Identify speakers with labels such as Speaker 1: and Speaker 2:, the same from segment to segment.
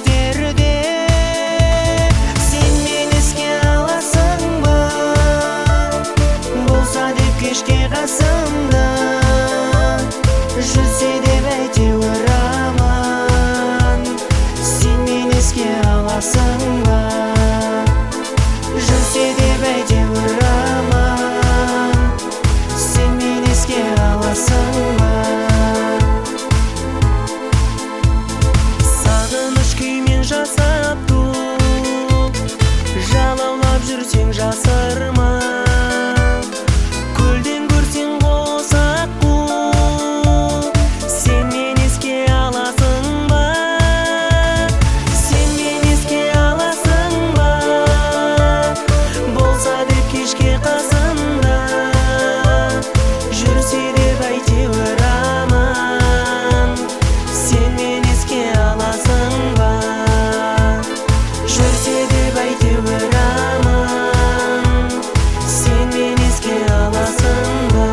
Speaker 1: кештерде сен мені еске аласың ба? Болса деп кешке қасымда жүрсе деп әйтеуір аман. Сен мені еске аласың ба? Жүрсе деп әйтеуір аман. Сен мені еске аласың ба? Сағыныш күймен жасап туып, жалаулап жүрсең жасырма. Көлден көрсең қос аққу, сен мені еске аласың ба? Сен мені еске аласың ба? Болса деп кешке қасымда жүрсе деп әйтеуір аман. Сен мені еске аласың ба? Жүрсе деп әйтеуір аман. Сен мені еске аласың ба?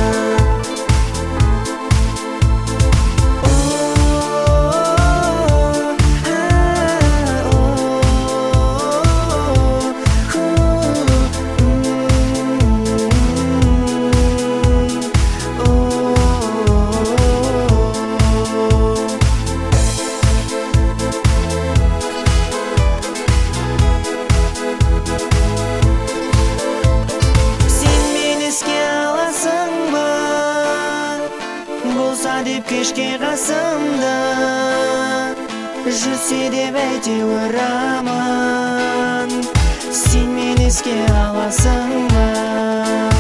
Speaker 1: Болса деп кешке қасымда жүрсе деп әйтеуір аман. Сен мені еске аласың ба?